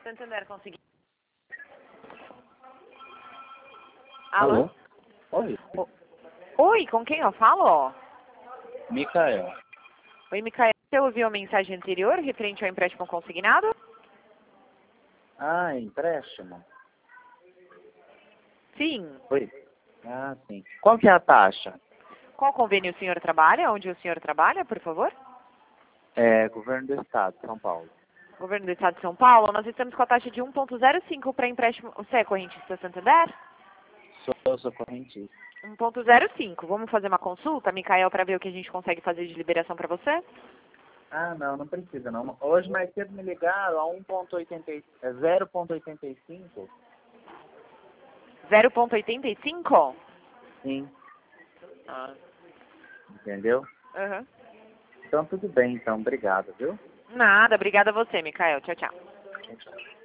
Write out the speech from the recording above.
Santander, consegui. Alô? Oi, Oi, com quem eu falo? Micael. Oi, Micael. Você ouviu a mensagem anterior referente ao empréstimo consignado? Ah, empréstimo? Sim. Oi. Ah, sim. Qual que é a taxa? Qual convênio o senhor trabalha? Onde o senhor trabalha, por favor? É, Governo do Estado, São Paulo. Governo do Estado de São Paulo. Nós estamos com a taxa de 1,05 para empréstimo. Você é correntista Santander? Sou correntista. 1,05. Vamos fazer uma consulta, Micael, para ver o que a gente consegue fazer de liberação para você? Ah, não precisa não. Hoje mais cedo me ligaram a 0,85. 0,85? Sim, Ah. entendeu? Uhum. Então tudo bem, então. Obrigado, viu? Nada, obrigada a você, Micael. Tchau, tchau. Tchau, tchau.